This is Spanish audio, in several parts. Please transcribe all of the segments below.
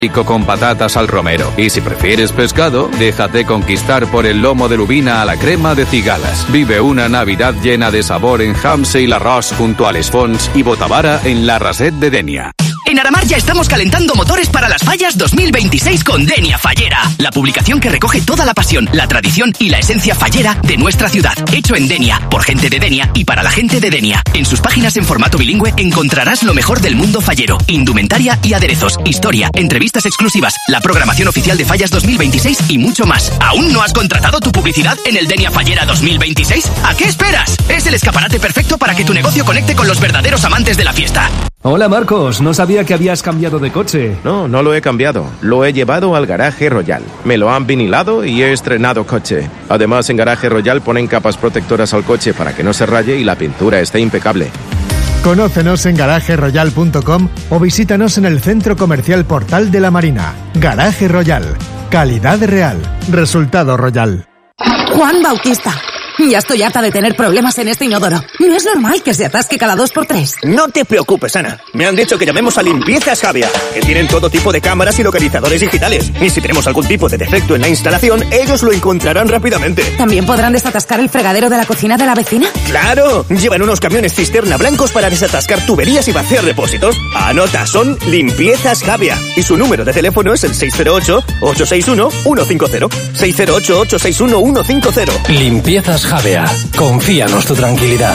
con patatas al romero. Y si prefieres pescado, déjate conquistar por el lomo de lubina a la crema de cigalas. Vive una Navidad llena de sabor en Hamse y l'Arròs junto a Les Fonts y Botavara en la Raset de Denia. En Aramar ya estamos calentando motores para las fallas 2026 con Denia Fallera, la publicación que recoge toda la pasión, la tradición y la esencia fallera de nuestra ciudad. Hecho en Denia, por gente de Denia y para la gente de Denia. En sus páginas en formato bilingüe encontrarás lo mejor del mundo fallero, indumentaria y aderezos, historia, entrevistas exclusivas, la programación oficial de fallas 2026 y mucho más. ¿Aún no has contratado tu publicidad en el Denia Fallera 2026? ¿A qué esperas? Es el escaparate perfecto para que tu negocio conecte con los verdaderos amantes de la fiesta. Hola Marcos, no sabía que habías cambiado de coche. No lo he cambiado. Lo he llevado al Garaje Royal. Me lo han vinilado y he estrenado coche. Además, en Garaje Royal ponen capas protectoras al coche para que no se raye y la pintura esté impecable. Conócenos en garajeroyal.com o visítanos en el Centro Comercial Portal de la Marina. Garaje Royal. Calidad real. Resultado royal. Juan Bautista. Ya estoy harta de tener problemas en este inodoro. No es normal que se atasque cada 2x3. No te preocupes, Ana. Me han dicho que llamemos a Limpiezas Javia, que tienen todo tipo de cámaras y localizadores digitales. Y si tenemos algún tipo de defecto en la instalación, ellos lo encontrarán rápidamente. ¿También podrán desatascar el fregadero de la cocina de la vecina? ¡Claro! Llevan unos camiones cisterna blancos para desatascar tuberías y vaciar depósitos. Anota, son Limpiezas Javia. Y su número de teléfono es el 608-861-150. 608-861-150. Limpiezas Javea. Confíanos tu tranquilidad.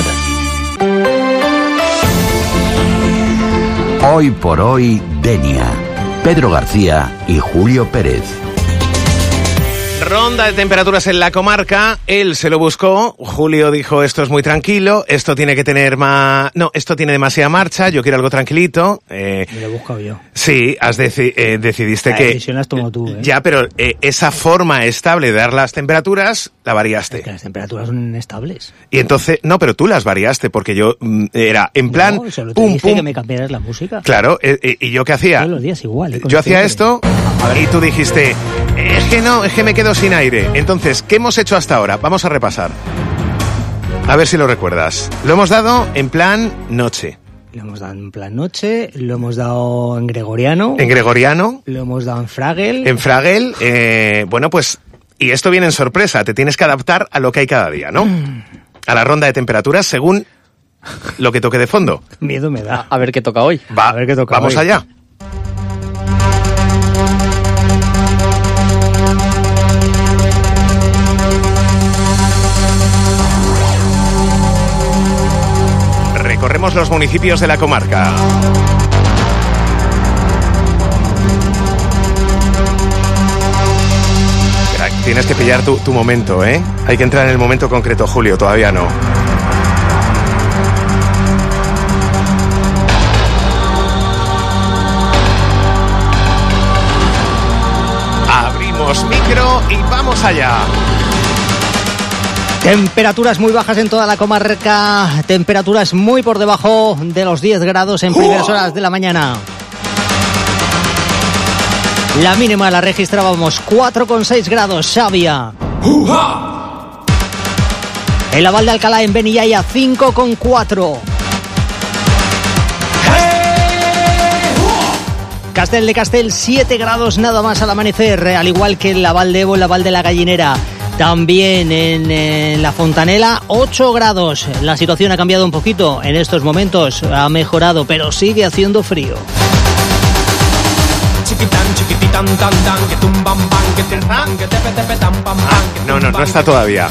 Hoy por hoy, Denia. Pedro García y Julio Pérez. Ronda de temperaturas en la comarca, él se lo buscó, Julio dijo esto es muy tranquilo, esto tiene que tener más... No, esto tiene demasiada marcha, yo quiero algo tranquilito. Me lo he buscado yo. Sí, decidiste la que... La decisión has tomado tú, ¿eh? Ya, pero esa forma estable de dar las temperaturas, la variaste. Que las temperaturas son inestables. Y entonces, no, pero tú las variaste, porque yo era en plan... No, solo te dije que me cambiaras la música. Claro, ¿y yo qué hacía? Todos los días igual. Yo hacía esto, y tú dijiste... Es que me quedo sin aire. Entonces, ¿qué hemos hecho hasta ahora? Vamos a repasar. A ver si lo recuerdas. Lo hemos dado en plan noche. Lo hemos dado en plan noche, lo hemos dado en gregoriano. En gregoriano. Lo hemos dado en Fragel. En Fragel, bueno, pues... Y esto viene en sorpresa, te tienes que adaptar a lo que hay cada día, ¿no? A la ronda de temperaturas según lo que toque de fondo. Miedo me da. A ver qué toca hoy. A ver qué toca Vamos hoy. allá. Recorremos los municipios de la comarca. Tienes que pillar tu momento, ¿eh? Hay que entrar en el momento concreto, Julio, todavía no. Abrimos micro y vamos allá. Temperaturas muy bajas en toda la comarca, temperaturas muy por debajo de los 10 grados en primeras horas de la mañana. La mínima la registrábamos 4,6 grados, Xavia. El Laval de Alcalá en Benillaya 5,4. Castel de Castel 7 grados nada más al amanecer, al igual que el Laval de Evo, el Laval de la Gallinera. También en la Fontanela 8 grados. La situación ha cambiado un poquito en estos momentos, ha mejorado, pero sigue haciendo frío. No está todavía.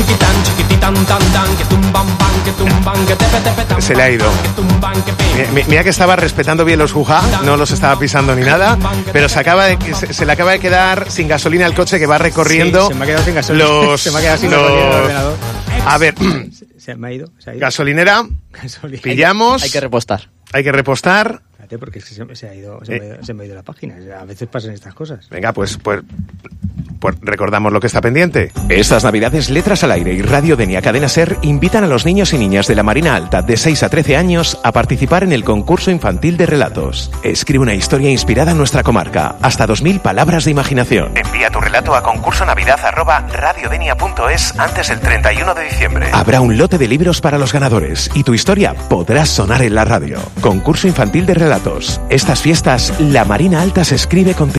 Se le ha ido. Mira que estaba respetando bien los jujá, no los estaba pisando ni nada, pero se le acaba de quedar sin gasolina el coche que va recorriendo. Sí, se me ha quedado sin gasolina. Se me ha quedado sin gasolina el ordenador. A ver, se me ha ido. Gasolinera, pillamos. Hay que repostar. Porque se me ha ido la página. A veces pasan estas cosas. Venga, pues pues recordamos lo que está pendiente. Estas Navidades, Letras al Aire y Radio Denia Cadena Ser invitan a los niños y niñas de la Marina Alta de 6 a 13 años a participar en el concurso infantil de relatos. Escribe una historia inspirada en nuestra comarca, hasta 2000 palabras de imaginación. Envía tu relato a concursonavidad@radiodenia.es antes del 31 de diciembre. Habrá un lote de libros para los ganadores y tu historia podrá sonar en la radio. Concurso infantil de relatos. Estas fiestas, la Marina Alta se escribe con